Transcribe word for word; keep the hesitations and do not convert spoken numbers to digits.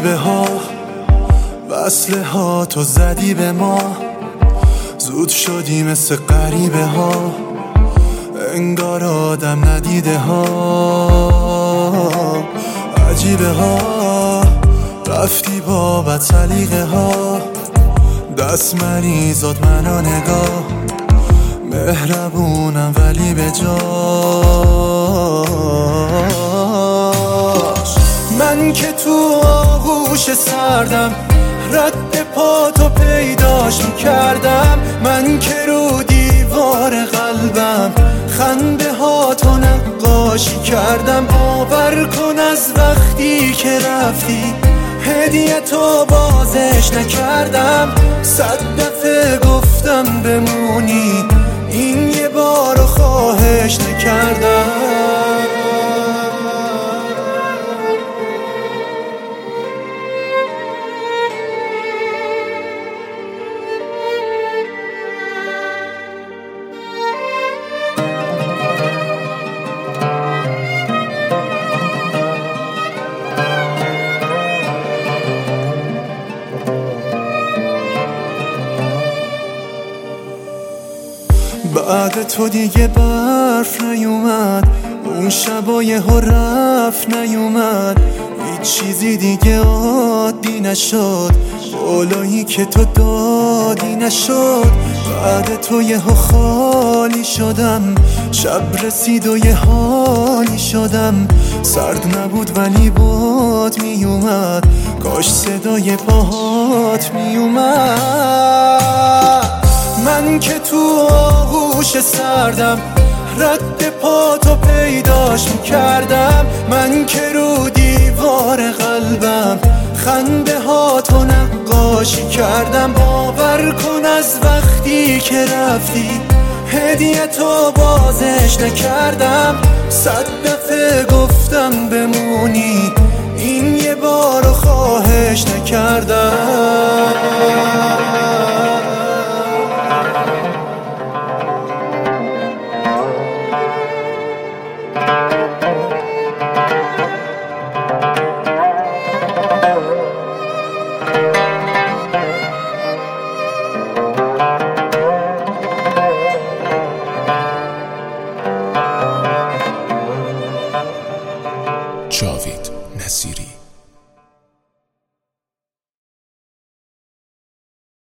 عجیبه ها وصله ها تو زدی به ما، زود شدی مثل غریبه ها، انگار آدم ندیده ها. عجیبه ها رفتی با بد سلیقه ها، دست مریزاد منو نگاه، مهربونم ولی به جاش. من که تو آغوش سردم رد پاتو پیداش میکردم، من که رو دیوار قلبم خنده هاتو نقاشی کردم. باور کن از وقتی که رفتی هدیه تو بازش نکردم، صد دفعه گفتم بمونی این یه بارو خواهش نکردم. بعد تو دیگه برف نیومد، اون شبای ها رفت نیومد، هیچ چیزی دیگه عادی نشد، بالایی که تو دادی نشد. بعد تو یه ها خالی شدم، شب رسید و یه حالی شدم، سرد نبود ولی باد میومد، کاش صدای پاهات میومد. من که تو آغوش سردم رد پاتو پیداش میکردم، من که رو دیوار قلبم خنده هاتو نقاشی کردم. باور کن از وقتی که رفتی هدیه تو بازش نکردم، صد دفعه گفتم بمونی این یه بارو خواهش نکردم. جاوید نصیری